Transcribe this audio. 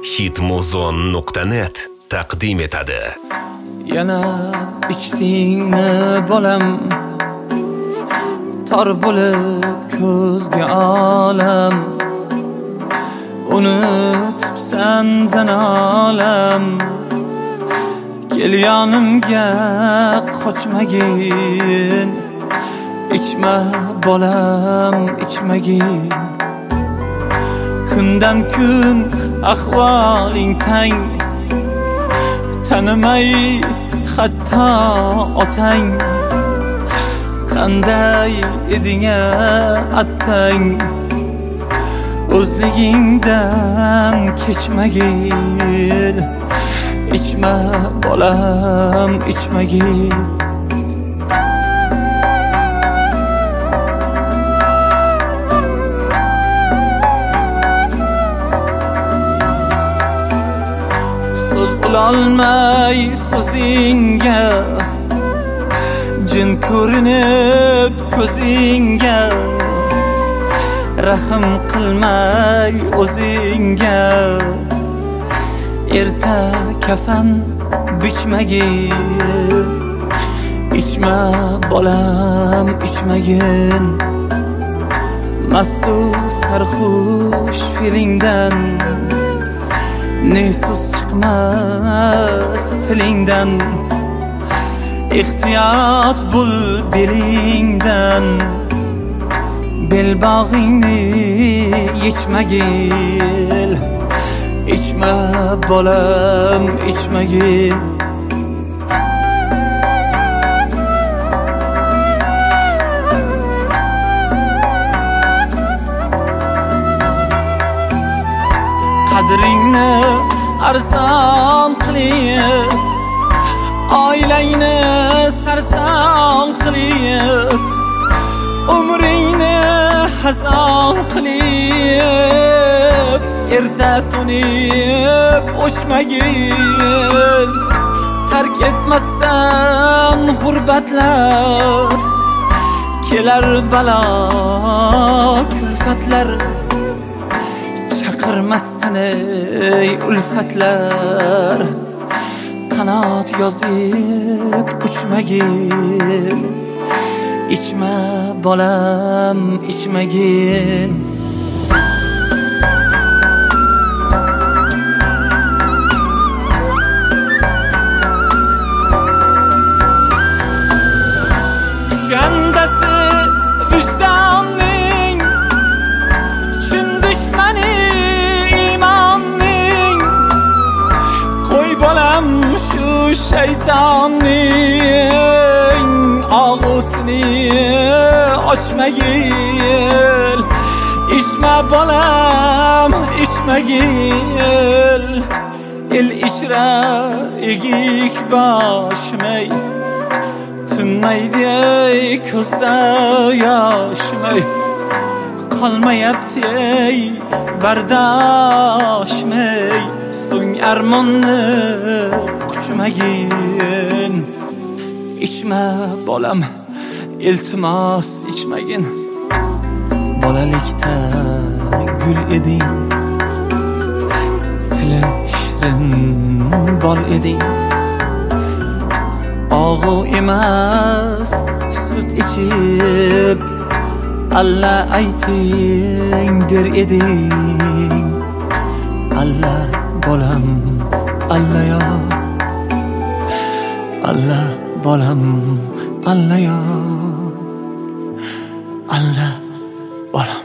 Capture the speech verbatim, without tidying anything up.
hitmuzon nuqta net taqdim etadi. Yana ichdingmi bolam, tor bo'lib ko'zga olam, unutibsan olam. Kel yonimga qochmagin, ichma bolam ichmagin. Kundan kun ahvoling tang, tanimay hatto otang. Qanday eding-a attang, o'zligingdan kechmagin. İçme bolam ichmagin. So'z ulolmay so'zingga, jin ko'rinib ko'zingga. Rahm qilmay o'zingga, erta kafan bichmagin. İçme bolam ichmagin. Mastu sarxush filingdan, ne so'z chiqmas tilingdan. Ehtiyot bo'l belingdan, belbog'ingni yechmagin. İçme bolam ichmagin. Qadringni arzon qilib, oilangni sarson qilib, umringni xazon qilib, erta so'nib o'chmagin. Tark etmasdan g'urbatlar, kelar balo kulfatlar. Chaqirmasdan ey ulfatlar, qanot yozib uchmagin. İçme bolam ichmagin. Shandasi vijdonning, chin dushmani iymonning. Qo'y bolam shu shaytonning og'usini ochmagin. İçme bolam ichmagin. El ichra egik boshmay, tinmaydi ey ko'zda yoshmay. Qolmayapti ey bardoshmay, so'ng armonni quchmagin. İçme bolam iltimos ichmagin. Bolalikda gul eding, tili shirin bol eding. Og'u emas sut ichib, alla ayting der eding. Alla bolam alla yo, alla bolam alla yo, alla bolam.